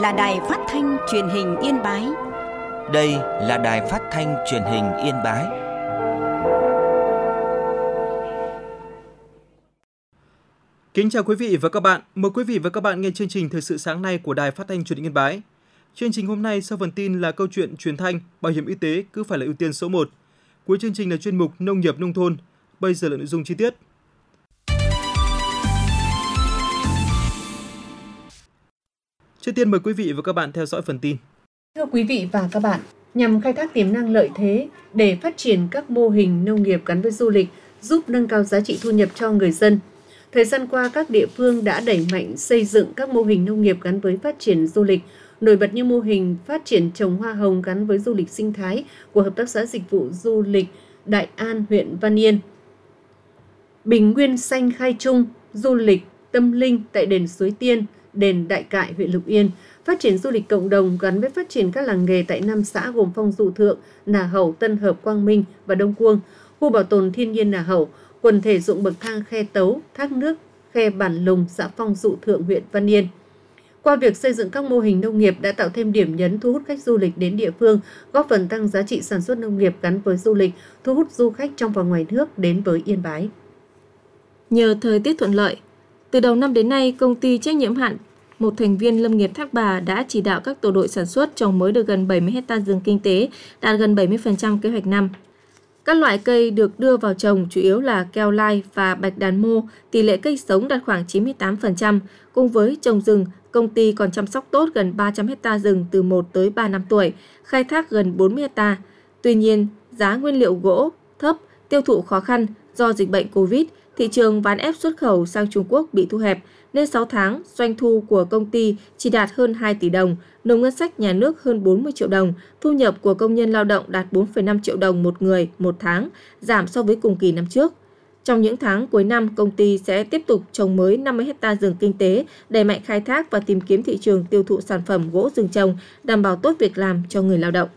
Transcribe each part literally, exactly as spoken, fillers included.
là Đài Phát thanh Truyền hình Yên Bái. Đây là Đài Phát thanh Truyền hình Yên Bái. Kính chào quý vị và các bạn. Mời quý vị và các bạn nghe chương trình Thời sự sáng nay của Đài Phát thanh Truyền hình Yên Bái. Chương trình hôm nay sau phần tin là câu chuyện truyền thanh, bảo hiểm y tế cứ phải là ưu tiên số một. Cuối chương trình là chuyên mục Nông nghiệp nông thôn. Bây giờ là nội dung chi tiết. Trước tiên mời quý vị và các bạn theo dõi phần tin. Thưa quý vị và các bạn, nhằm khai thác tiềm năng lợi thế để phát triển các mô hình nông nghiệp gắn với du lịch, giúp nâng cao giá trị thu nhập cho người dân, thời gian qua các địa phương đã đẩy mạnh xây dựng các mô hình nông nghiệp gắn với phát triển du lịch, nổi bật như mô hình phát triển trồng hoa hồng gắn với du lịch sinh thái của Hợp tác xã Dịch vụ Du lịch Đại An, huyện Văn Yên. Bình nguyên xanh khai trung, du lịch tâm linh tại đền Suối Tiên, đền Đại Cại, huyện Lục Yên, phát triển du lịch cộng đồng gắn với phát triển các làng nghề tại năm xã gồm Phong Dụ Thượng, Nà Hẩu, Tân Hợp, Quang Minh và Đông Cuông, khu bảo tồn thiên nhiên Nà Hẩu, quần thể ruộng bậc thang Khe Tấu, thác nước Khe Bản Lùng, xã Phong Dụ Thượng, huyện Văn Yên. Qua việc xây dựng các mô hình nông nghiệp đã tạo thêm điểm nhấn thu hút khách du lịch đến địa phương, góp phần tăng giá trị sản xuất nông nghiệp gắn với du lịch, thu hút du khách trong và ngoài nước đến với Yên Bái. Nhờ thời tiết thuận lợi, từ đầu năm đến nay, công ty trách nhiệm hạn một thành viên lâm nghiệp Thác Bà đã chỉ đạo các tổ đội sản xuất trồng mới được gần bảy mươi héc ta rừng kinh tế, đạt gần bảy mươi phần trăm kế hoạch năm. Các loại cây được đưa vào trồng chủ yếu là keo lai và bạch đàn mô, tỷ lệ cây sống đạt khoảng chín mươi tám phần trăm. Cùng với trồng rừng, công ty còn chăm sóc tốt gần ba trăm héc ta rừng từ một tới ba năm tuổi, khai thác gần bốn mươi héc ta. Tuy nhiên, giá nguyên liệu gỗ thấp, tiêu thụ khó khăn do dịch bệnh Covid, thị trường ván ép xuất khẩu sang Trung Quốc bị thu hẹp, nên sáu tháng doanh thu của công ty chỉ đạt hơn hai tỷ đồng, nộp ngân sách nhà nước hơn bốn mươi triệu đồng, thu nhập của công nhân lao động đạt bốn phẩy năm triệu đồng một người một tháng, giảm so với cùng kỳ năm trước. Trong những tháng cuối năm, công ty sẽ tiếp tục trồng mới năm mươi héc ta rừng kinh tế, đẩy mạnh khai thác và tìm kiếm thị trường tiêu thụ sản phẩm gỗ rừng trồng, đảm bảo tốt việc làm cho người lao động.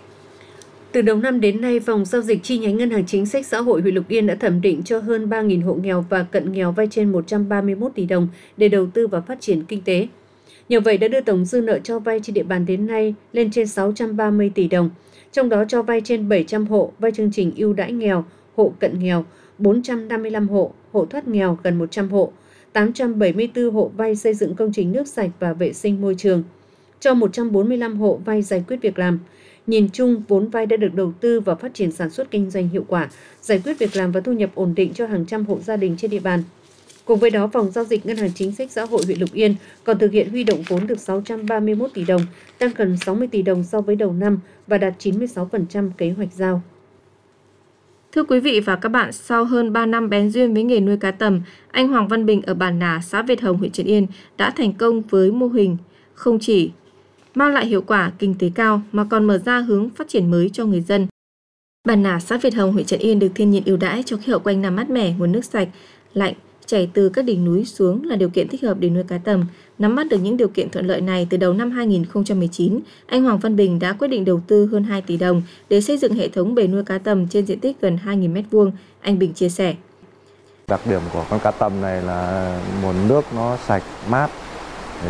Từ đầu năm đến nay, Phòng Giao dịch chi nhánh Ngân hàng Chính sách Xã hội huyện Lục Yên đã thẩm định cho hơn ba nghìn hộ nghèo và cận nghèo vay trên một trăm ba mươi mốt tỷ đồng để đầu tư và phát triển kinh tế. Nhờ vậy đã đưa tổng dư nợ cho vay trên địa bàn đến nay lên trên sáu trăm ba mươi tỷ đồng, trong đó cho vay trên bảy trăm hộ vay chương trình ưu đãi nghèo, hộ cận nghèo, bốn trăm năm mươi lăm hộ, hộ thoát nghèo gần một trăm hộ, tám trăm bảy mươi tư hộ vay xây dựng công trình nước sạch và vệ sinh môi trường, cho một trăm bốn mươi lăm hộ vay giải quyết việc làm. Nhìn chung, vốn vay đã được đầu tư vào phát triển sản xuất kinh doanh hiệu quả, giải quyết việc làm và thu nhập ổn định cho hàng trăm hộ gia đình trên địa bàn. Cùng với đó, Phòng Giao dịch Ngân hàng Chính sách Xã hội huyện Lục Yên còn thực hiện huy động vốn được sáu trăm ba mươi mốt tỷ đồng, tăng gần sáu mươi tỷ đồng so với đầu năm và đạt chín mươi sáu phần trăm kế hoạch giao. Thưa quý vị và các bạn, sau hơn ba năm bén duyên với nghề nuôi cá tầm, anh Hoàng Văn Bình ở bản Nà, xã Việt Hồng, huyện Trấn Yên đã thành công với mô hình không chỉ mang lại hiệu quả kinh tế cao mà còn mở ra hướng phát triển mới cho người dân. Bản Nà, xã Việt Hồng, huyện Trấn Yên được thiên nhiên ưu đãi cho khí hậu quanh năm mát mẻ, nguồn nước sạch, lạnh chảy từ các đỉnh núi xuống là điều kiện thích hợp để nuôi cá tầm. Nắm bắt được những điều kiện thuận lợi này, từ đầu năm hai nghìn không trăm mười chín, anh Hoàng Văn Bình đã quyết định đầu tư hơn hai tỷ đồng để xây dựng hệ thống bể nuôi cá tầm trên diện tích gần hai nghìn mét vuông. Anh Bình chia sẻ. Đặc điểm của con cá tầm này là nguồn nước nó sạch, mát. Thì,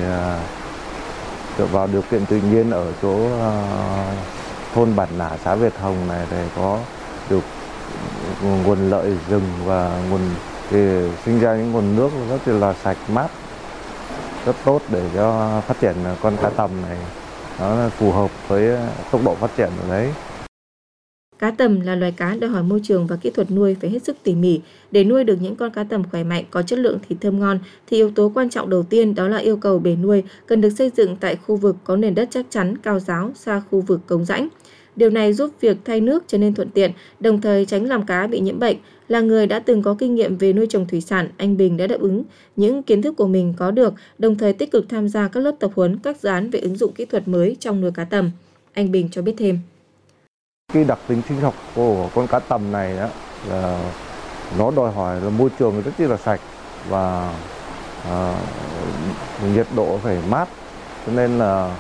dựa vào điều kiện tự nhiên ở chỗ uh, thôn Bản Nà, xã Việt Hồng này thì có được nguồn lợi rừng và nguồn thì sinh ra những nguồn nước rất là sạch mát, rất tốt để cho phát triển con cá tầm này nó phù hợp với tốc độ phát triển ở đấy. Cá tầm là loài cá đòi hỏi môi trường và kỹ thuật nuôi phải hết sức tỉ mỉ. Để nuôi được những con cá tầm khỏe mạnh, có chất lượng thịt thơm ngon thì yếu tố quan trọng đầu tiên đó là yêu cầu bể nuôi cần được xây dựng tại khu vực có nền đất chắc chắn, cao ráo, xa khu vực cống rãnh. Điều này giúp việc thay nước trở nên thuận tiện, đồng thời tránh làm cá bị nhiễm bệnh. Là người đã từng có kinh nghiệm về nuôi trồng thủy sản, anh Bình đã đáp ứng những kiến thức của mình có được, đồng thời tích cực tham gia các lớp tập huấn, các dự án về ứng dụng kỹ thuật mới trong nuôi cá tầm. Anh Bình cho biết thêm. Cái đặc tính sinh học của con cá tầm này đó là nó đòi hỏi là môi trường rất là sạch và à, nhiệt độ phải mát, cho nên là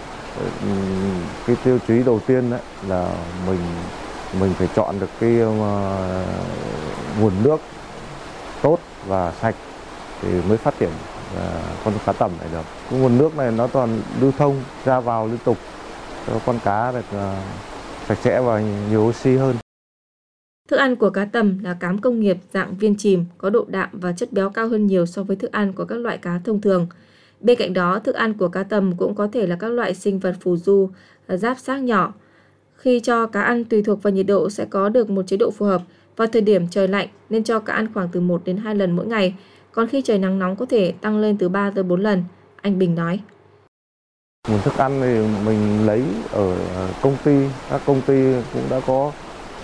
cái tiêu chí đầu tiên đấy là mình mình phải chọn được cái uh, nguồn nước tốt và sạch thì mới phát triển con cá tầm này được. Cái nguồn nước này nó toàn lưu thông ra vào liên tục cho con cá được sạch sẽ và nhiều oxy hơn. Thức ăn của cá tầm là cám công nghiệp dạng viên chìm, có độ đạm và chất béo cao hơn nhiều so với thức ăn của các loại cá thông thường. Bên cạnh đó, thức ăn của cá tầm cũng có thể là các loại sinh vật phù du, giáp xác nhỏ. Khi cho cá ăn tùy thuộc vào nhiệt độ sẽ có được một chế độ phù hợp. Vào thời điểm trời lạnh nên cho cá ăn khoảng từ một đến hai lần mỗi ngày, còn khi trời nắng nóng có thể tăng lên từ ba tới bốn lần, anh Bình nói. Nguồn thức ăn thì mình lấy ở công ty, các công ty cũng đã có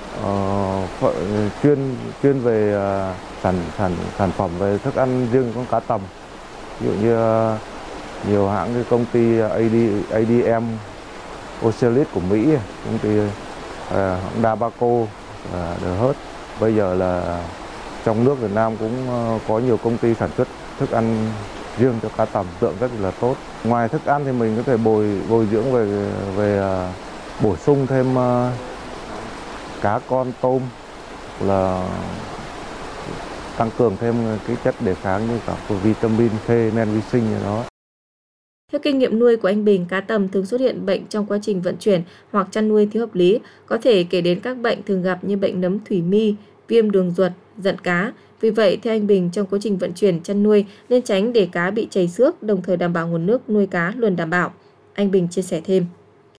uh, chuyên chuyên về uh, sản sản sản phẩm về thức ăn riêng con cá tầm. Ví dụ như uh, nhiều hãng như công ty a đê em, Ocealis của Mỹ, công ty uh, Dabaco, uh, The Hut. Bây giờ là trong nước Việt Nam cũng uh, có nhiều công ty sản xuất thức ăn riêng cho cá tầm, tượng rất là tốt. Ngoài thức ăn thì mình có thể bồi bồi dưỡng về về uh, bổ sung thêm uh, cá con, tôm, là tăng cường thêm cái chất đề kháng như cả vitamin K, men vi sinh như đó. Theo kinh nghiệm nuôi của anh Bình, cá tầm thường xuất hiện bệnh trong quá trình vận chuyển hoặc chăn nuôi thiếu hợp lý, có thể kể đến các bệnh thường gặp như bệnh nấm thủy mi, viêm đường ruột, giận cá. Vì vậy, theo anh Bình, trong quá trình vận chuyển chăn nuôi nên tránh để cá bị chảy xước, đồng thời đảm bảo nguồn nước nuôi cá luôn đảm bảo. Anh Bình chia sẻ thêm.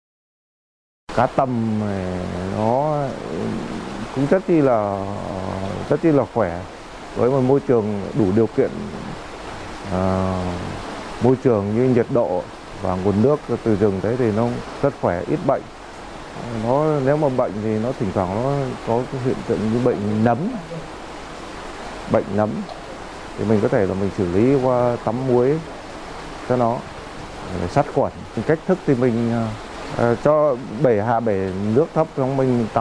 Cá tầm nó cũng rất chi là rất chi là khỏe, với một môi trường đủ điều kiện, à, môi trường như nhiệt độ và nguồn nước từ rừng thế thì nó rất khỏe, ít bệnh. Nó nếu mà bệnh thì nó thỉnh thoảng nó có cái hiện tượng như bệnh nấm, bệnh nấm thì mình có thể là mình xử lý qua tắm muối cho nó để sát khuẩn. Cách thức thì mình uh, cho bể hạ bể nước thấp xong mình tắm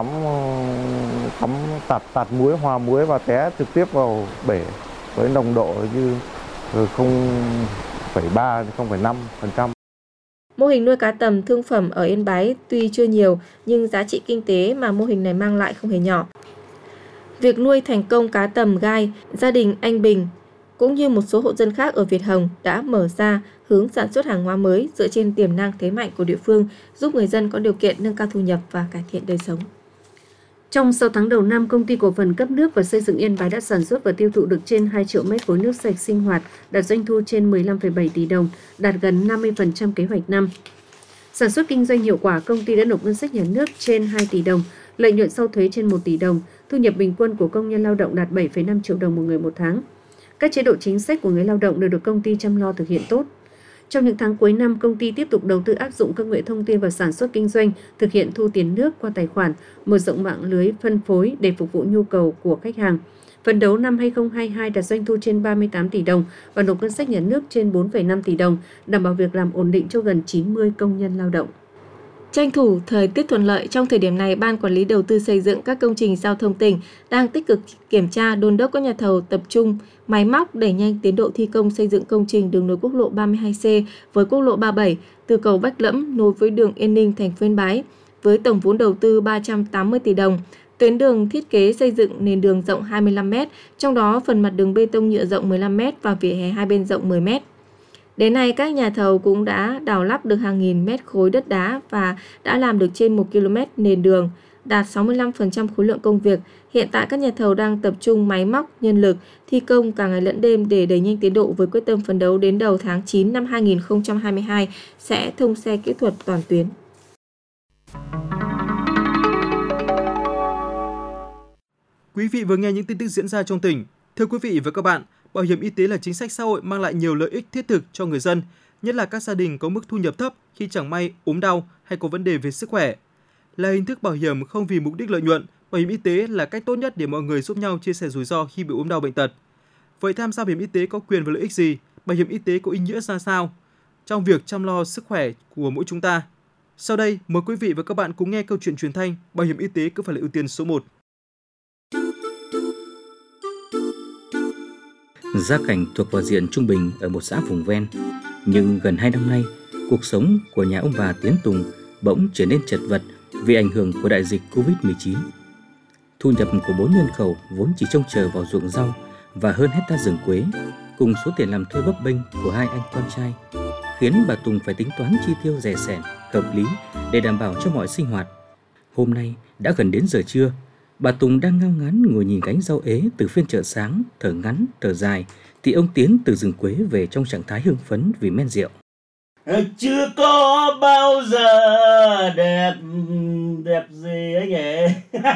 tắm tạt tạt muối, hòa muối và té trực tiếp vào bể với nồng độ như không phẩy ba đến không phẩy năm phần trăm. Mô hình nuôi cá tầm thương phẩm ở Yên Bái tuy chưa nhiều nhưng giá trị kinh tế mà mô hình này mang lại không hề nhỏ. Việc nuôi thành công cá tầm gai, gia đình anh Bình cũng như một số hộ dân khác ở Việt Hồng đã mở ra hướng sản xuất hàng hóa mới dựa trên tiềm năng thế mạnh của địa phương, giúp người dân có điều kiện nâng cao thu nhập và cải thiện đời sống. Trong sáu tháng đầu năm, Công ty Cổ phần Cấp nước và Xây dựng Yên Bái đã sản xuất và tiêu thụ được trên hai triệu mét khối nước sạch sinh hoạt, đạt doanh thu trên mười lăm phẩy bảy tỷ đồng, đạt gần năm mươi phần trăm kế hoạch năm. Sản xuất kinh doanh hiệu quả, công ty đã nộp ngân sách nhà nước trên hai tỷ đồng, lợi nhuận sau thuế trên một tỷ đồng, thu nhập bình quân của công nhân lao động đạt bảy phẩy năm triệu đồng một người một tháng. Các chế độ chính sách của người lao động đều được công ty chăm lo thực hiện tốt. Trong những tháng cuối năm, công ty tiếp tục đầu tư áp dụng công nghệ thông tin vào sản xuất kinh doanh, thực hiện thu tiền nước qua tài khoản, mở rộng mạng lưới phân phối để phục vụ nhu cầu của khách hàng. Phấn đấu năm hai không hai hai đạt doanh thu trên ba mươi tám tỷ đồng và nộp ngân sách nhà nước trên bốn phẩy năm tỷ đồng, đảm bảo việc làm ổn định cho gần chín mươi công nhân lao động. Tranh thủ thời tiết thuận lợi, trong thời điểm này, Ban Quản lý Đầu tư xây dựng các công trình giao thông tỉnh đang tích cực kiểm tra, đôn đốc các nhà thầu tập trung máy móc đẩy nhanh tiến độ thi công xây dựng công trình đường nối quốc lộ ba mươi hai C với quốc lộ ba mươi bảy từ cầu Bách Lẫm nối với đường Yên Ninh, thành phố Yên Bái với tổng vốn đầu tư ba trăm tám mươi tỷ đồng. Tuyến đường thiết kế xây dựng nền đường rộng hai mươi lăm mét, trong đó phần mặt đường bê tông nhựa rộng mười lăm mét và vỉa hè hai bên rộng mười mét. Đến nay, các nhà thầu cũng đã đào lắp được hàng nghìn mét khối đất đá và đã làm được trên một ki lô mét nền đường, đạt sáu mươi lăm phần trăm khối lượng công việc. Hiện tại, các nhà thầu đang tập trung máy móc, nhân lực, thi công cả ngày lẫn đêm để đẩy nhanh tiến độ với quyết tâm phấn đấu đến đầu tháng chín năm hai nghìn không trăm hai mươi hai sẽ thông xe kỹ thuật toàn tuyến. Quý vị vừa nghe những tin tức diễn ra trong tỉnh. Thưa quý vị và các bạn, bảo hiểm y tế là chính sách xã hội mang lại nhiều lợi ích thiết thực cho người dân, nhất là các gia đình có mức thu nhập thấp khi chẳng may ốm đau hay có vấn đề về sức khỏe. Là hình thức bảo hiểm không vì mục đích lợi nhuận, bảo hiểm y tế là cách tốt nhất để mọi người giúp nhau chia sẻ rủi ro khi bị ốm đau bệnh tật. Vậy tham gia bảo hiểm y tế có quyền và lợi ích gì? Bảo hiểm y tế có ý nghĩa ra sao trong việc chăm lo sức khỏe của mỗi chúng ta? Sau đây, mời quý vị và các bạn cùng nghe câu chuyện truyền thanh Bảo hiểm y tế cứ phải là ưu tiên số một. Gia cảnh thuộc vào diện trung bình ở một xã vùng ven, nhưng gần hai năm nay, cuộc sống của nhà ông bà Tiến Tùng bỗng trở nên chật vật vì ảnh hưởng của đại dịch covid mười chín. Thu nhập của bốn nhân khẩu vốn chỉ trông chờ vào ruộng rau và hơn hecta rừng quế, cùng số tiền làm thuê bấp bênh của hai anh con trai, khiến bà Tùng phải tính toán chi tiêu rẻ sẻn, hợp lý để đảm bảo cho mọi sinh hoạt. Hôm nay đã gần đến giờ trưa, bà Tùng đang ngao ngán ngồi nhìn gánh rau ế từ phiên chợ sáng, thở ngắn, thở dài, thì ông Tiến từ rừng Quế về trong trạng thái hưng phấn vì men rượu. Chưa có bao giờ đẹp đẹp gì ấy nhỉ?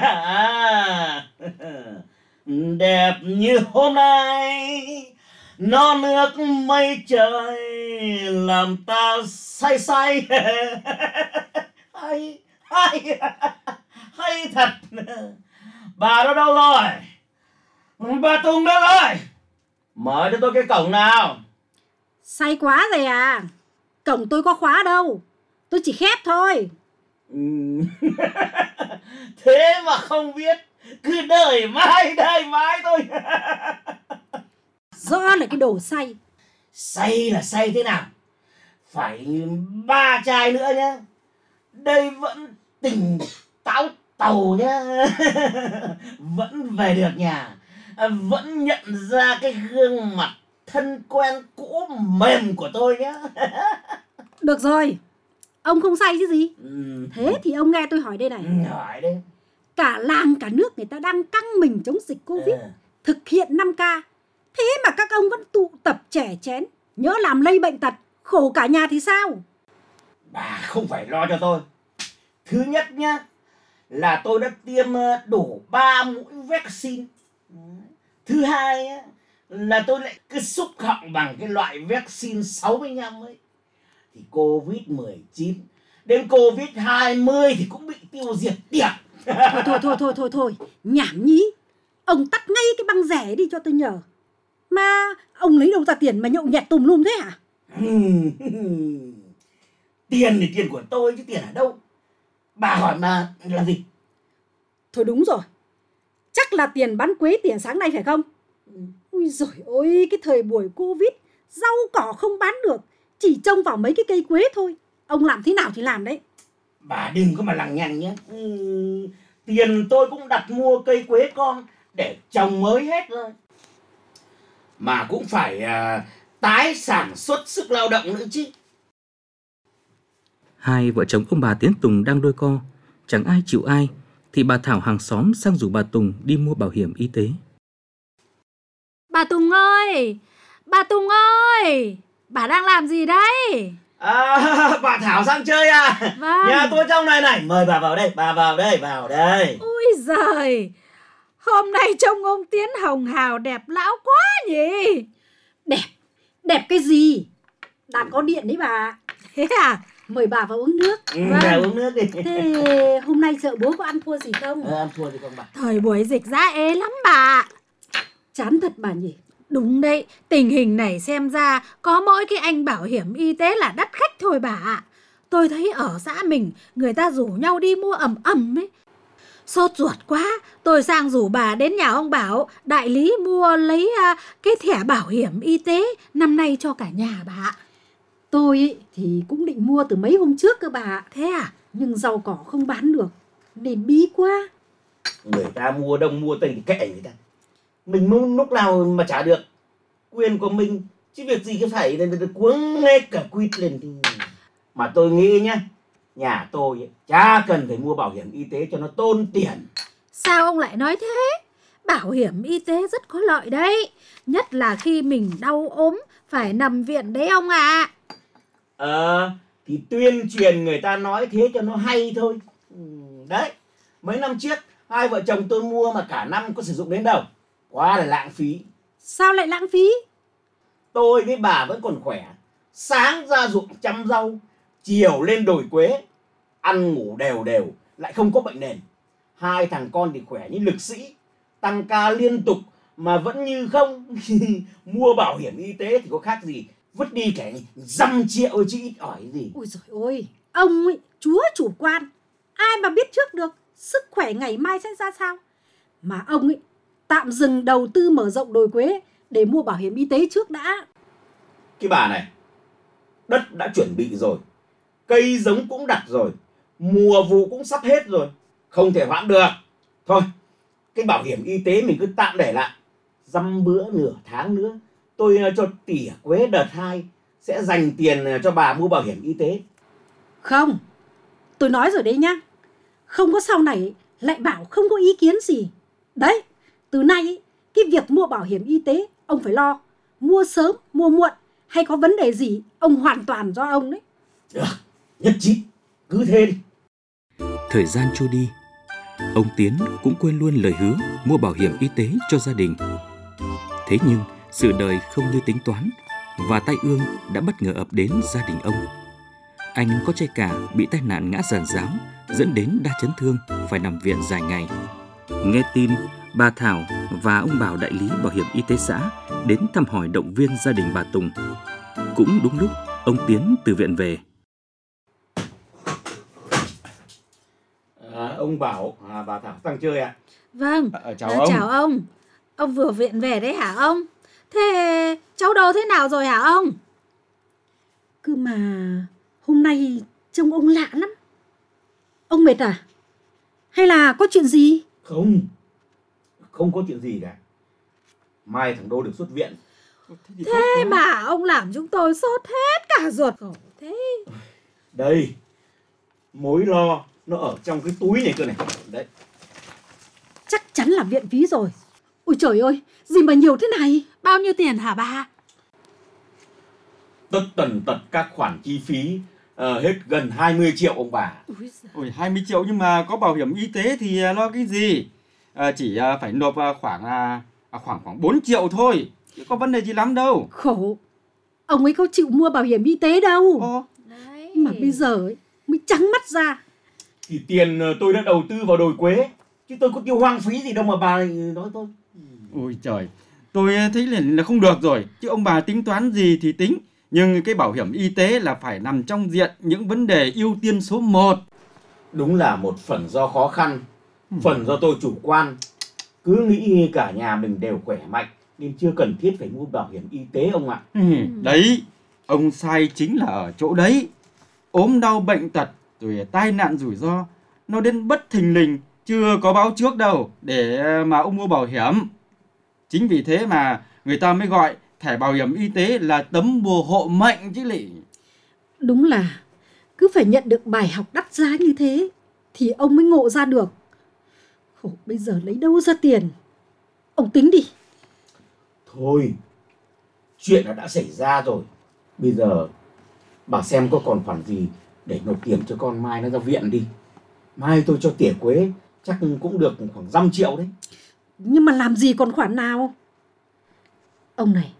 Đẹp như hôm nay, non nước mây trời làm ta say say. Hay hay hay thật. Bà đó đâu rồi? Bà Tùng đâu rồi? Mở cho tôi cái cổng nào. Say quá rồi à? Cổng tôi có khóa đâu, tôi chỉ khép thôi. Thế mà không biết, cứ đợi mãi đợi mãi thôi. Rõ là cái đồ say. Say là say thế nào? Phải ba chai nữa nhá. Đây vẫn tỉnh táo tàu nhá. Vẫn về được nhà, vẫn nhận ra cái gương mặt thân quen cũ mềm của tôi nhá. Được rồi, ông không say chứ gì. Ừ. Thế thì ông nghe tôi hỏi đây này. Hỏi đây. Cả làng cả nước người ta đang căng mình chống dịch Covid, à. thực hiện năm K. Thế mà các ông vẫn tụ tập chè chén, nhỡ làm lây bệnh tật, khổ cả nhà thì sao? Bà không phải lo cho tôi. Thứ nhất nhá, là tôi đã tiêm đủ ba mũi vaccine. Thứ hai á, là tôi lại cứ xúc họng bằng cái loại vaccine sáu mươi lăm ấy. Thì Covid mười chín đến Covid hai mươi thì cũng bị tiêu diệt tiệt. Thôi thôi thôi thôi thôi thôi, nhảm nhí. Ông tắt ngay cái băng rẻ đi cho tôi nhờ. Mà ông lấy đâu ra tiền mà nhậu nhẹt tùm lum thế hả? Tiền thì tiền của tôi chứ tiền ở đâu? Bà hỏi mà làm gì? Thôi đúng rồi, chắc là tiền bán quế tiền sáng nay phải không? Ui dồi ôi, cái thời buổi Covid, rau cỏ không bán được, chỉ trông vào mấy cái cây quế thôi. Ông làm thế nào thì làm đấy. Bà đừng có mà lằng nhằng nhé. Ừ, tiền tôi cũng đặt mua cây quế con để trồng mới hết rồi. Mà cũng phải à, tái sản xuất sức lao động nữa chứ. Hai vợ chồng ông bà Tiến Tùng đang đôi co, chẳng ai chịu ai, thì bà Thảo hàng xóm sang rủ bà Tùng đi mua bảo hiểm y tế. Bà Tùng ơi! Bà Tùng ơi! Bà đang làm gì đấy? À, bà Thảo sang chơi à? Vâng. Nhà tôi trong này này, mời bà vào đây, bà vào đây, vào đây. Ôi giời! Hôm nay trông ông Tiến hồng hào đẹp lão quá nhỉ? Đẹp, đẹp cái gì? Đã có điện đấy bà. Thế à? Mời bà vào uống nước. Ừ, vâng. Uống nước đi. Thế hôm nay chợ bố có ăn thua gì không? Ờ, ăn thua gì không bà? Thời buổi dịch giá ế lắm bà. Chán thật bà nhỉ? Đúng đấy, tình hình này xem ra có mỗi cái anh bảo hiểm y tế là đắt khách thôi bà ạ. Tôi thấy ở xã mình người ta rủ nhau đi mua ầm ầm ấy. Sốt ruột quá, tôi sang rủ bà đến nhà ông Bảo, đại lý mua lấy uh, cái thẻ bảo hiểm y tế năm nay cho cả nhà bà ạ. Tôi ý, thì cũng định mua từ mấy hôm trước cơ bà. Thế à? Nhưng rau cỏ không bán được, nên bí quá. Người ta mua đông mua tây thì kệ người ta. Mình muốn lúc nào mà trả được quyền của mình, chứ việc gì cứ phải cuống hết cả quýt lên thì... Mà tôi nghĩ nhá, nhà tôi ấy, chả cần phải mua bảo hiểm y tế cho nó tốn tiền. Sao ông lại nói thế? Bảo hiểm y tế rất có lợi đấy, nhất là khi mình đau ốm phải nằm viện đấy ông ạ. À. Ờ, thì tuyên truyền người ta nói thế cho nó hay thôi. Đấy, mấy năm trước hai vợ chồng tôi mua mà cả năm có sử dụng đến đâu. Quá là lãng phí. Sao lại lãng phí? Tôi với bà vẫn còn khỏe. Sáng ra ruộng chăm rau, chiều lên đồi quế, ăn ngủ đều đều, lại không có bệnh nền. Hai thằng con thì khỏe như lực sĩ, tăng ca liên tục mà vẫn như không. Mua bảo hiểm y tế thì có khác gì vứt đi cả dăm triệu chứ ít ỏi gì. Ôi giời ơi, ông ấy chúa chủ quan, ai mà biết trước được sức khỏe ngày mai sẽ ra sao. Mà ông ấy tạm dừng đầu tư mở rộng đồi quế để mua bảo hiểm y tế trước đã. Cái bà này, đất đã chuẩn bị rồi, cây giống cũng đặt rồi, mùa vụ cũng sắp hết rồi, không thể hoãn được. Thôi, cái bảo hiểm y tế mình cứ tạm để lại, dăm bữa nửa tháng nữa tôi cho tỉa quế đợt hai sẽ dành tiền cho bà mua bảo hiểm y tế. Không, tôi nói rồi đấy nhá. Không có sau này lại bảo không có ý kiến gì. Đấy, từ nay ý, cái việc mua bảo hiểm y tế ông phải lo. Mua sớm, mua muộn hay có vấn đề gì ông hoàn toàn do ông đấy. Được, nhất trí, cứ thế đi. Thời gian trôi đi, ông Tiến cũng quên luôn lời hứa mua bảo hiểm y tế cho gia đình. Thế nhưng sự đời không như tính toán và tai ương đã bất ngờ ập đến gia đình ông. Anh có trai cả bị tai nạn ngã giàn giáo dẫn đến đa chấn thương phải nằm viện dài ngày. Nghe tin, bà Thảo và ông Bảo đại lý bảo hiểm y tế xã đến thăm hỏi động viên gia đình bà Tùng. Cũng đúng lúc ông Tiến từ viện về. À, ông Bảo, à, bà Thảo sang chơi ạ. À? Vâng, à, chào à, ông. Chào ông. Ông vừa viện về đấy hả ông? Thế cháu đâu thế nào rồi hả ông? Cứ mà hôm nay trông ông lạ lắm. Ông mệt à? Hay là có chuyện gì? Không, không có chuyện gì cả. Mai thằng Đô được xuất viện. Thế, thế mà ông làm chúng tôi sốt hết cả ruột khổ thế. Đây, mối lo nó ở trong cái túi này cơ này. Đấy. Chắc chắn là viện phí rồi. Ôi trời ơi, gì mà nhiều thế này? Bao nhiêu tiền hả bà? Tất tần tật các khoản chi phí uh, hết gần hai mươi triệu ông bà. Ôi, hai mươi triệu nhưng mà có bảo hiểm y tế thì lo cái gì? À, chỉ à, phải nộp à, khoảng à, khoảng khoảng bốn triệu thôi. Chứ có vấn đề gì lắm đâu. Khổ. Ông ấy có chịu mua bảo hiểm y tế đâu. Ồ. Đấy. Mà bây giờ ấy, mới trắng mắt ra. Thì tiền tôi đã đầu tư vào đồi quế, chứ tôi có tiêu hoang phí gì đâu mà bà nói tôi. Ôi trời, tôi thấy là không được rồi. Chứ ông bà tính toán gì thì tính. Nhưng cái bảo hiểm y tế là phải nằm trong diện những vấn đề ưu tiên số một. Đúng là một phần do khó khăn, phần do tôi chủ quan. Cứ nghĩ cả nhà mình đều khỏe mạnh nên chưa cần thiết phải mua bảo hiểm y tế ông ạ. Ừ, đấy, ông sai chính là ở chỗ đấy. Ốm đau bệnh tật rồi tai nạn rủi ro nó đến bất thình lình, chưa có báo trước đâu để mà ông mua bảo hiểm. Chính vì thế mà người ta mới gọi thẻ bảo hiểm y tế là tấm bùa hộ mệnh chứ lị. Đúng là cứ phải nhận được bài học đắt giá như thế thì ông mới ngộ ra được. Khổ, bây giờ lấy đâu ra tiền? Ông tính đi. Thôi, chuyện đã, đã xảy ra rồi. Bây giờ bà xem có còn khoản gì để nộp tiền cho con Mai nó ra viện đi. Mai tôi cho tỉa quế chắc cũng được khoảng dăm triệu đấy. Nhưng mà làm gì còn khoản nào? Ông này,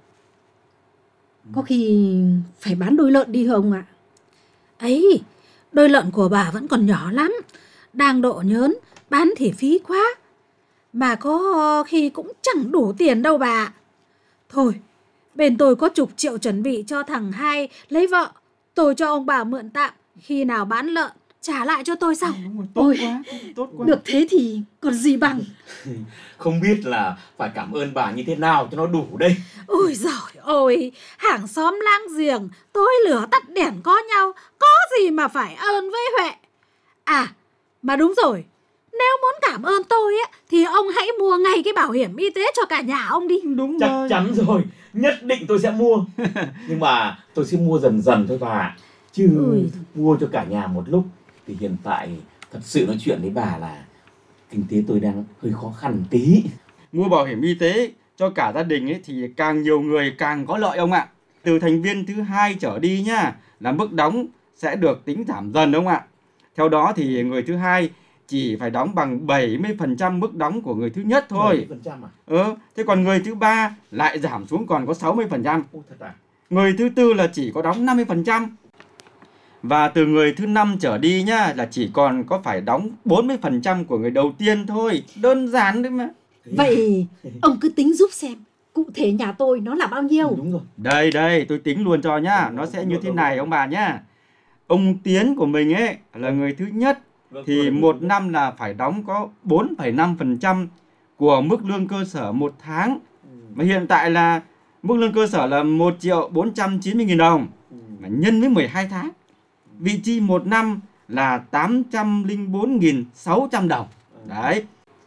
có khi phải bán đôi lợn đi hả ông ạ? Ấy, đôi lợn của bà vẫn còn nhỏ lắm, đang độ nhớn, bán thì phí quá. Mà có khi cũng chẳng đủ tiền đâu bà. Thôi, bên tôi có chục triệu chuẩn bị cho thằng hai lấy vợ. Tôi cho ông bà mượn tạm, khi nào bán lợn trả lại cho tôi sau. Tốt Ôi, quá, tốt quá. Được thế thì còn gì bằng. Không biết là phải cảm ơn bà như thế nào cho nó đủ đây. Ôi giời ơi, hàng xóm láng giềng, tối lửa tắt đèn có nhau, có gì mà phải ơn với Huệ. À, mà đúng rồi, nếu muốn cảm ơn tôi á, thì ông hãy mua ngay cái bảo hiểm y tế cho cả nhà ông đi. Đúng Chắc rồi. chắn rồi, nhất định tôi sẽ mua. Nhưng mà tôi sẽ mua dần dần thôi bà. Chứ Ui. mua cho cả nhà một lúc thì hiện tại thật sự nói chuyện với bà là kinh tế tôi đang hơi khó khăn tí. Mua bảo hiểm y tế cho cả gia đình ấy thì càng nhiều người càng có lợi ông ạ. Từ thành viên thứ hai trở đi nhá, là mức đóng sẽ được tính giảm dần ông ạ. Theo đó thì người thứ hai chỉ phải đóng bằng bảy mươi phần trăm mức đóng của người thứ nhất thôi. bảy mươi phần trăm à? Ừ, thế còn người thứ ba lại giảm xuống còn có sáu mươi phần trăm. Ôi, thật à? Người thứ tư là chỉ có đóng năm mươi phần trăm. Và từ người thứ năm trở đi nhá, là chỉ còn có phải đóng bốn mươi phần trăm của người đầu tiên thôi. Đơn giản đấy mà. Vậy ông cứ tính giúp xem cụ thể nhà tôi nó là bao nhiêu. Đúng rồi. Đây đây, tôi tính luôn cho nhá. Nó sẽ như thế này ông bà nhá. Ông Tiến của mình ấy là người thứ nhất thì một năm là phải đóng có bốn phẩy năm phần trăm của mức lương cơ sở một tháng. Mà hiện tại là mức lương cơ sở là một triệu bốn trăm chín mươi nghìn đồng. Mà nhân với mười hai tháng, vị chi một năm là tám trăm lẻ bốn nghìn sáu trăm đồng. Đấy.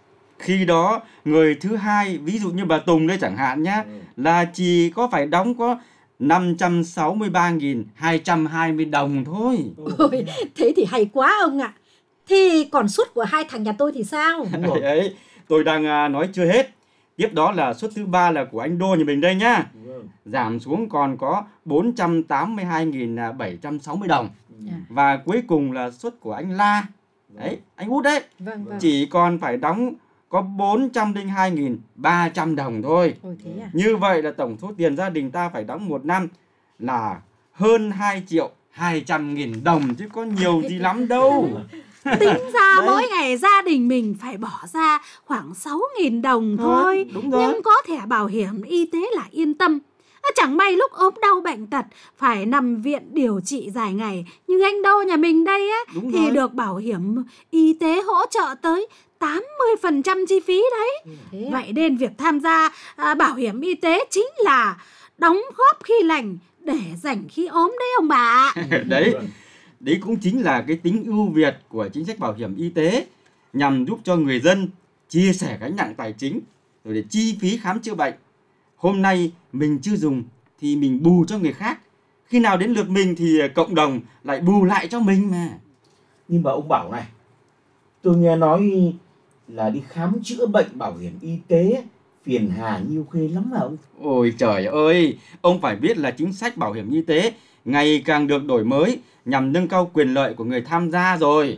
Khi đó người thứ hai, ví dụ như bà Tùng đây chẳng hạn nhá, là chỉ có phải đóng có năm trăm sáu mươi ba nghìn hai trăm hai mươi đồng thôi. Ôi, thế thì hay quá ông ạ. À. Thì còn suất của hai thằng nhà tôi thì sao? Đấy, ấy, tôi đang à, nói chưa hết. Tiếp đó là suất thứ ba là của anh Đô nhà mình đây nhá. Giảm xuống còn có bốn trăm tám mươi hai nghìn bảy trăm sáu mươi đồng. Và cuối cùng là suất của anh La. Đấy, anh Út đấy. Vâng, vâng. Chỉ còn phải đóng có bốn trăm lẻ hai nghìn ba trăm đồng thôi. Ôi, thế à? Như vậy là tổng số tiền gia đình ta phải đóng một năm là hơn hai triệu hai trăm nghìn đồng, chứ có nhiều gì lắm đâu. Tính ra Đấy. mỗi ngày gia đình mình phải bỏ ra khoảng sáu nghìn đồng thôi. À, đúng rồi. Nhưng có thẻ bảo hiểm y tế là yên tâm. Chẳng may lúc ốm đau bệnh tật phải nằm viện điều trị dài ngày, như anh Đô nhà mình đây á, Đúng thì rồi. được bảo hiểm y tế hỗ trợ tới tám mươi phần trăm chi phí đấy. Thế à? Vậy nên việc tham gia à, bảo hiểm y tế chính là đóng góp khi lành để dành khi ốm đấy ông bà. Đấy, đấy cũng chính là cái tính ưu việt của chính sách bảo hiểm y tế, nhằm giúp cho người dân chia sẻ gánh nặng tài chính rồi để chi phí khám chữa bệnh. Hôm nay mình chưa dùng thì mình bù cho người khác. Khi nào đến lượt mình thì cộng đồng lại bù lại cho mình mà. Nhưng mà ông bảo này, tôi nghe nói là đi khám chữa bệnh bảo hiểm y tế phiền hà nhiêu khê lắm mà ông. Ôi trời ơi, ông phải biết là chính sách bảo hiểm y tế ngày càng được đổi mới nhằm nâng cao quyền lợi của người tham gia rồi.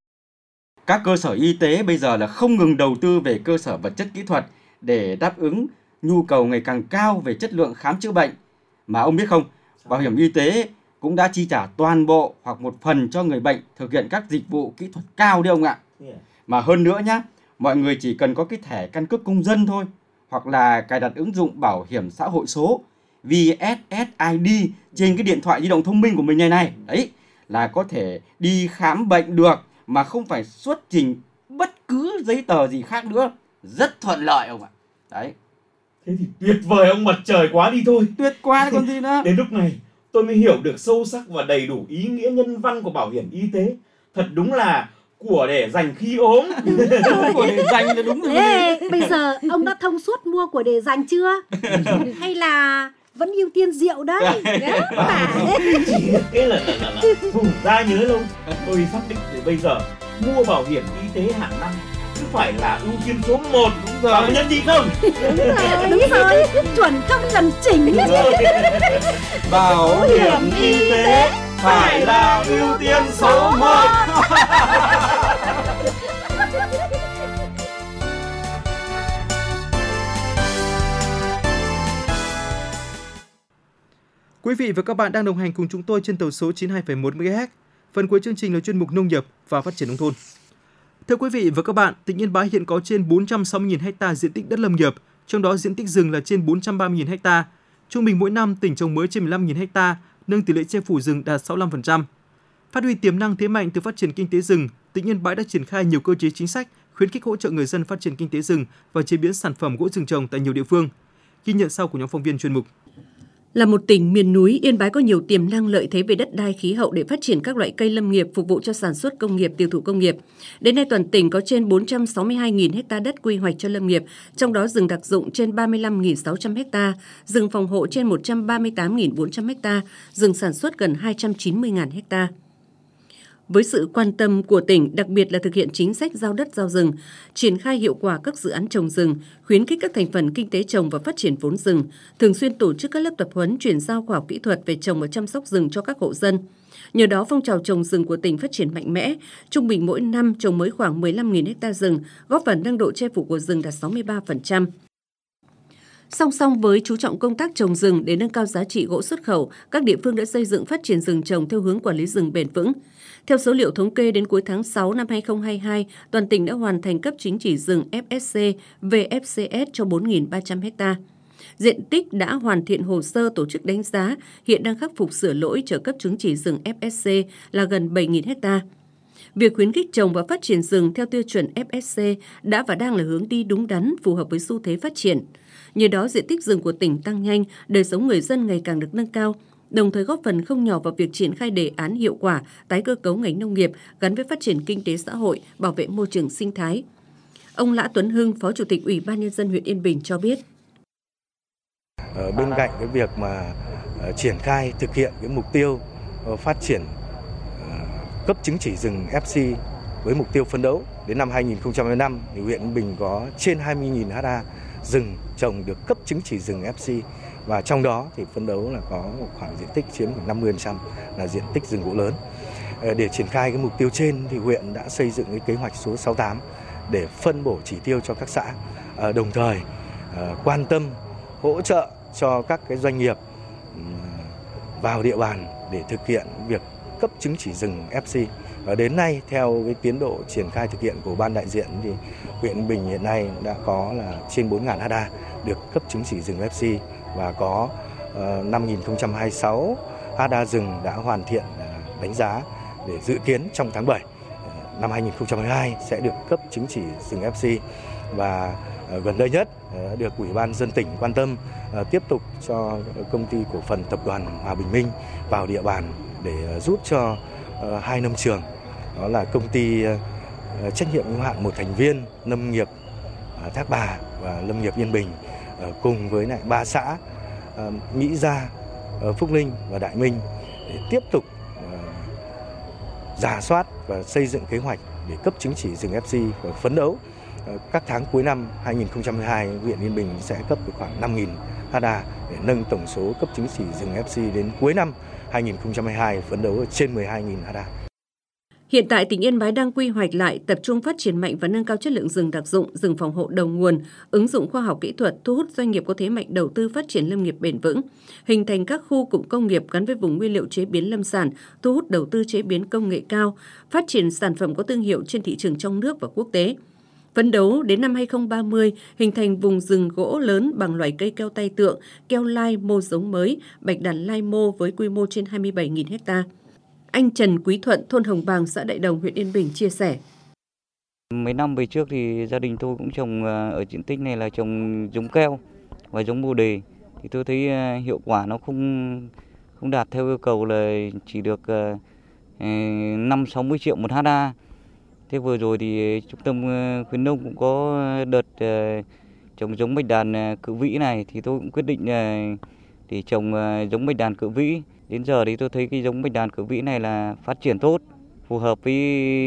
Các cơ sở y tế bây giờ là không ngừng đầu tư về cơ sở vật chất kỹ thuật để đáp ứng nhu cầu ngày càng cao về chất lượng khám chữa bệnh. Mà ông biết không, bảo hiểm y tế cũng đã chi trả toàn bộ hoặc một phần cho người bệnh thực hiện các dịch vụ kỹ thuật cao đấy ông ạ. Mà hơn nữa nhá, mọi người chỉ cần có cái thẻ căn cước công dân thôi, hoặc là cài đặt ứng dụng bảo hiểm xã hội số vê ét ét i đê trên cái điện thoại di động thông minh của mình này này. Đấy, là có thể đi khám bệnh được mà không phải xuất trình bất cứ giấy tờ gì khác nữa. Rất thuận lợi ông ạ. Đấy. Thế thì tuyệt vời ông, mặt trời quá đi thôi. Tuyệt quá còn gì nữa. Đến lúc này tôi mới hiểu được sâu sắc và đầy đủ ý nghĩa nhân văn của bảo hiểm y tế. Thật đúng là của để dành khi ốm. Của để dành là đúng rồi. Ê, bây giờ ông đã thông suốt mua của để dành chưa? Hay là vẫn ưu tiên rượu đấy? Chỉ được cái là là là, là vùng ra nhớ luôn. Tôi xác định từ bây giờ mua bảo hiểm y tế hàng năm cứ phải là ưu tiên số một. Đúng rồi. Bảo nhân gì không? Đúng rồi, đúng rồi. Chuẩn không cần chỉnh. Bảo hiểm y tế phải là ưu tiên số một. Quý vị và các bạn đang đồng hành cùng chúng tôi trên tần số chín mươi hai phẩy một mê ga héc. Phần cuối chương trình là chuyên mục nông nghiệp và phát triển nông thôn. Thưa quý vị và các bạn, tỉnh Yên Bái hiện có trên bốn trăm sáu mươi nghìn ha diện tích đất lâm nghiệp, trong đó diện tích rừng là trên bốn trăm ba mươi nghìn ha. Trung bình mỗi năm tỉnh trồng mới trên mười lăm nghìn ha, nâng tỷ lệ che phủ rừng đạt sáu mươi lăm phần trăm. Phát huy tiềm năng thế mạnh từ phát triển kinh tế rừng, tỉnh Yên Bái đã triển khai nhiều cơ chế chính sách khuyến khích hỗ trợ người dân phát triển kinh tế rừng và chế biến sản phẩm gỗ rừng trồng tại nhiều địa phương. Ghi nhận sau của nhóm phóng viên chuyên mục. Là một tỉnh miền núi, Yên Bái có nhiều tiềm năng lợi thế về đất đai khí hậu để phát triển các loại cây lâm nghiệp phục vụ cho sản xuất công nghiệp, tiêu thụ công nghiệp. Đến nay toàn tỉnh có trên bốn trăm sáu mươi hai nghìn ha đất quy hoạch cho lâm nghiệp, trong đó rừng đặc dụng trên ba mươi lăm nghìn sáu trăm ha, rừng phòng hộ trên một trăm ba mươi tám nghìn bốn trăm ha, rừng sản xuất gần hai trăm chín mươi nghìn ha. Với sự quan tâm của tỉnh, đặc biệt là thực hiện chính sách giao đất giao rừng, triển khai hiệu quả các dự án trồng rừng, khuyến khích các thành phần kinh tế trồng và phát triển vốn rừng, thường xuyên tổ chức các lớp tập huấn chuyển giao khoa học kỹ thuật về trồng và chăm sóc rừng cho các hộ dân. Nhờ đó, phong trào trồng rừng của tỉnh phát triển mạnh mẽ, trung bình mỗi năm trồng mới khoảng mười lăm nghìn ha rừng, góp phần nâng độ che phủ của rừng đạt sáu mươi ba phần trăm. Song song với chú trọng công tác trồng rừng để nâng cao giá trị gỗ xuất khẩu, các địa phương đã xây dựng phát triển rừng trồng theo hướng quản lý rừng bền vững. Theo số liệu thống kê đến cuối tháng sáu năm hai nghìn không trăm hai mươi hai, toàn tỉnh đã hoàn thành cấp chứng chỉ rừng ép ét xê, vê ép xê ét cho bốn nghìn ba trăm ha. Diện tích đã hoàn thiện hồ sơ tổ chức đánh giá, hiện đang khắc phục sửa lỗi trợ cấp chứng chỉ rừng ép ét xê là gần bảy nghìn ha. Việc khuyến khích trồng và phát triển rừng theo tiêu chuẩn ép ét xê đã và đang là hướng đi đúng đắn, phù hợp với xu thế phát triển. Nhờ đó, diện tích rừng của tỉnh tăng nhanh, đời sống người dân ngày càng được nâng cao, đồng thời góp phần không nhỏ vào việc triển khai đề án hiệu quả tái cơ cấu ngành nông nghiệp gắn với phát triển kinh tế xã hội, bảo vệ môi trường sinh thái. Ông Lã Tuấn Hưng, Phó Chủ tịch Ủy ban Nhân dân huyện Yên Bình cho biết. Ở bên cạnh cái việc mà uh, triển khai thực hiện cái mục tiêu uh, phát triển uh, cấp chứng chỉ rừng ép xê với mục tiêu phấn đấu đến năm hai nghìn không trăm hai mươi lăm thì huyện Yên Bình có trên hai mươi nghìn ha rừng trồng được cấp chứng chỉ rừng ép xê, và trong đó thì phấn đấu là có khoảng diện tích chiếm khoảng năm mươi phần trăm là diện tích rừng gỗ lớn. Để triển khai cái mục tiêu trên thì huyện đã xây dựng cái kế hoạch số sáu mươi tám để phân bổ chỉ tiêu cho các xã, đồng thời quan tâm hỗ trợ cho các cái doanh nghiệp vào địa bàn để thực hiện việc cấp chứng chỉ rừng ép xê. Và đến nay theo cái tiến độ triển khai thực hiện của ban đại diện thì huyện Yên Bình hiện nay đã có là trên bốn nghìn ha được cấp chứng chỉ rừng ép xê, và có uh, năm nghìn không trăm hai mươi sáu ha rừng đã hoàn thiện uh, đánh giá, để dự kiến trong tháng bảy uh, năm hai nghìn không trăm hai mươi hai sẽ được cấp chứng chỉ rừng ép xê. Và uh, gần đây nhất uh, được Ủy ban nhân dân tỉnh quan tâm uh, tiếp tục cho công ty cổ phần tập đoàn Hòa Bình Minh vào địa bàn để uh, giúp cho uh, hai nông trường, đó là công ty uh, trách nhiệm hữu hạn một thành viên lâm nghiệp uh, Thác Bà và lâm nghiệp Yên Bình uh, cùng với lại ba xã uh, Mỹ Gia, uh, Phúc Ninh và Đại Minh để tiếp tục rà soát và xây dựng kế hoạch để cấp chứng chỉ rừng ép xê, và phấn đấu các tháng cuối năm hai nghìn không trăm hai mươi hai huyện Yên Bình sẽ cấp được khoảng năm nghìn ha để nâng tổng số cấp chứng chỉ rừng ép xê đến cuối năm hai nghìn không trăm hai mươi hai phấn đấu trên mười hai nghìn ha. Hiện tại, tỉnh Yên Bái đang quy hoạch lại, tập trung phát triển mạnh và nâng cao chất lượng rừng đặc dụng, rừng phòng hộ đầu nguồn, ứng dụng khoa học kỹ thuật, thu hút doanh nghiệp có thế mạnh đầu tư phát triển lâm nghiệp bền vững, hình thành các khu cụm công nghiệp gắn với vùng nguyên liệu chế biến lâm sản, thu hút đầu tư chế biến công nghệ cao, phát triển sản phẩm có thương hiệu trên thị trường trong nước và quốc tế. Phấn đấu đến năm hai nghìn không trăm ba mươi, hình thành vùng rừng gỗ lớn bằng loài cây keo tay tượng, keo lai mô giống mới, bạch đàn lai mô với quy mô trên hai mươi bảy nghìn ha. Anh Trần Quý Thuận, thôn Hồng Bàng, xã Đại Đồng, huyện Yên Bình chia sẻ. Mấy năm về trước thì gia đình tôi cũng trồng ở diện tích này là trồng giống keo và giống bồ đề. Thì tôi thấy hiệu quả nó không không đạt theo yêu cầu, là chỉ được năm sáu mươi triệu một ha. Thế vừa rồi thì trung tâm khuyến nông cũng có đợt trồng giống bạch đàn cự vĩ này, thì tôi cũng quyết định để trồng giống bạch đàn cự vĩ. Đến giờ thì tôi thấy cái giống bạch đàn cự vĩ này là phát triển tốt, phù hợp với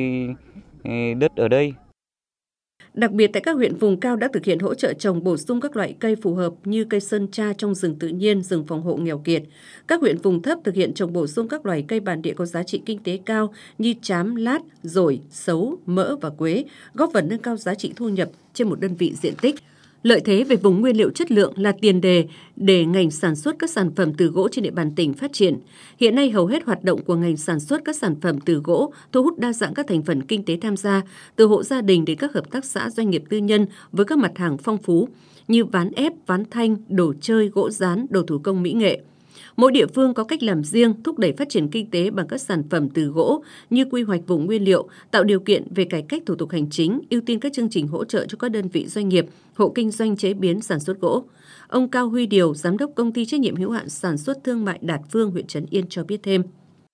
đất ở đây. Đặc biệt tại các huyện vùng cao đã thực hiện hỗ trợ trồng bổ sung các loại cây phù hợp như cây sơn tra trong rừng tự nhiên, rừng phòng hộ nghèo kiệt. Các huyện vùng thấp thực hiện trồng bổ sung các loài cây bản địa có giá trị kinh tế cao như trám, lát, dổi, sấu, mỡ và quế, góp phần nâng cao giá trị thu nhập trên một đơn vị diện tích. Lợi thế về vùng nguyên liệu chất lượng là tiền đề để ngành sản xuất các sản phẩm từ gỗ trên địa bàn tỉnh phát triển. Hiện nay hầu hết hoạt động của ngành sản xuất các sản phẩm từ gỗ thu hút đa dạng các thành phần kinh tế tham gia, từ hộ gia đình đến các hợp tác xã, doanh nghiệp tư nhân với các mặt hàng phong phú như ván ép, ván thanh, đồ chơi, gỗ dán, đồ thủ công mỹ nghệ. Mỗi địa phương có cách làm riêng thúc đẩy phát triển kinh tế bằng các sản phẩm từ gỗ như quy hoạch vùng nguyên liệu, tạo điều kiện về cải cách thủ tục hành chính, ưu tiên các chương trình hỗ trợ cho các đơn vị doanh nghiệp, hộ kinh doanh chế biến sản xuất gỗ. Ông Cao Huy Điều, giám đốc công ty trách nhiệm hữu hạn sản xuất thương mại Đạt Phương, huyện Trấn Yên cho biết thêm.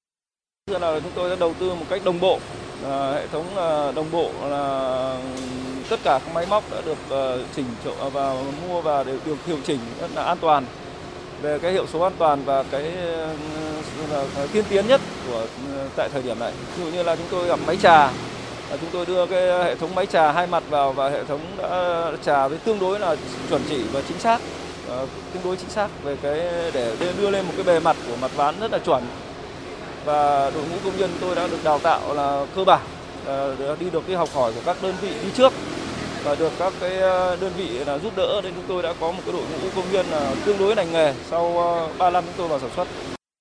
Là chúng tôi đã đầu tư một cách đồng bộ, à, hệ thống là đồng bộ là tất cả các máy móc đã được uh, chỉnh chỗ và mua và đều được điều chỉnh rất là an toàn về cái hiệu số an toàn và cái là cái tiên tiến nhất của tại thời điểm này. Ví dụ như là chúng tôi gặp máy trà, chúng tôi đưa cái hệ thống máy trà hai mặt vào và hệ thống đã trà với tương đối là chuẩn chỉ và chính xác, tương đối chính xác về cái để đưa lên một cái bề mặt của mặt ván rất là chuẩn. Và đội ngũ công nhân tôi đã được đào tạo là cơ bản, đi được cái học hỏi của các đơn vị đi trước và được các cái đơn vị là giúp đỡ, nên chúng tôi đã có một cái đội ngũ công nhân là tương đối lành nghề sau ba năm chúng tôi vào sản xuất.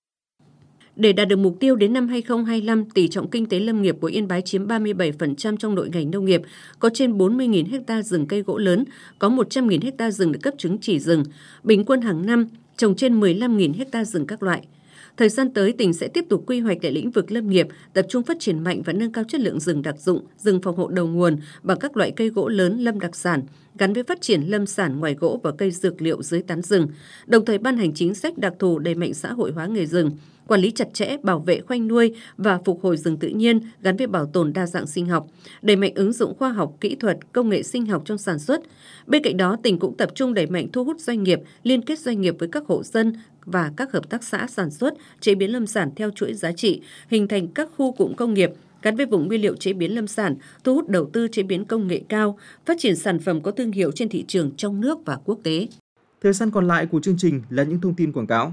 Để đạt được mục tiêu đến năm hai nghìn không trăm hai mươi lăm, tỷ trọng kinh tế lâm nghiệp của Yên Bái chiếm ba mươi bảy phần trăm trong nội ngành nông nghiệp, có trên bốn mươi nghìn ha rừng cây gỗ lớn, có một trăm nghìn ha rừng được cấp chứng chỉ rừng, bình quân hàng năm trồng trên mười lăm nghìn ha rừng các loại. Thời gian tới, tỉnh sẽ tiếp tục quy hoạch tại lĩnh vực lâm nghiệp, tập trung phát triển mạnh và nâng cao chất lượng rừng đặc dụng, rừng phòng hộ đầu nguồn bằng các loại cây gỗ lớn lâm đặc sản, gắn với phát triển lâm sản ngoài gỗ và cây dược liệu dưới tán rừng, đồng thời ban hành chính sách đặc thù đẩy mạnh xã hội hóa nghề rừng, quản lý chặt chẽ, bảo vệ khoanh nuôi và phục hồi rừng tự nhiên gắn với bảo tồn đa dạng sinh học, đẩy mạnh ứng dụng khoa học, kỹ thuật, công nghệ sinh học trong sản xuất. Bên cạnh đó, tỉnh cũng tập trung đẩy mạnh thu hút doanh nghiệp, liên kết doanh nghiệp với các hộ dân và các hợp tác xã sản xuất, chế biến lâm sản theo chuỗi giá trị, hình thành các khu cụm công nghiệp gắn với vùng nguyên liệu chế biến lâm sản, thu hút đầu tư chế biến công nghệ cao, phát triển sản phẩm có thương hiệu trên thị trường trong nước và quốc tế. Thời gian còn lại của chương trình là những thông tin quảng cáo.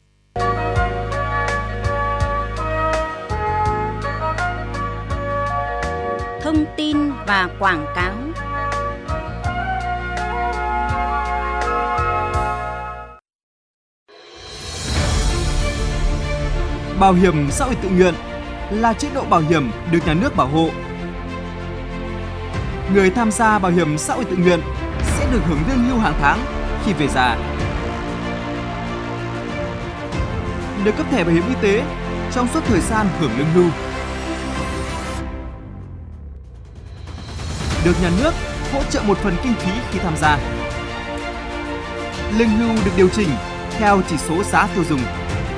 Thông tin và quảng cáo. Bảo hiểm xã hội tự nguyện là chế độ bảo hiểm được nhà nước bảo hộ. Người tham gia bảo hiểm xã hội tự nguyện sẽ được hưởng lương hưu hàng tháng khi về già. Được cấp thẻ bảo hiểm y tế trong suốt thời gian hưởng lương hưu. Được nhà nước hỗ trợ một phần kinh phí khi tham gia. Lương hưu được điều chỉnh theo chỉ số giá tiêu dùng.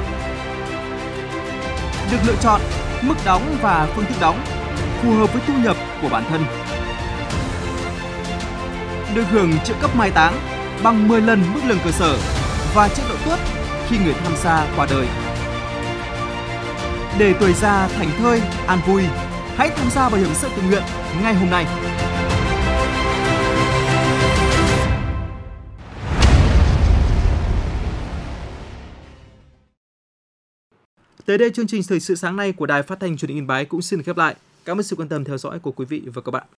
Được lựa chọn mức đóng và phương thức đóng phù hợp với thu nhập của bản thân. Được hưởng trợ cấp mai táng bằng mười lần mức lương cơ sở và chế độ tuất khi người tham gia qua đời. Để tuổi già thảnh thơi, an vui, hãy tham gia bảo hiểm xã hội tự nguyện ngay hôm nay. Tới đây chương trình thời sự sáng nay của Đài Phát thanh Truyền hình Yên Bái cũng xin được khép lại. Cảm ơn sự quan tâm theo dõi của quý vị và các bạn.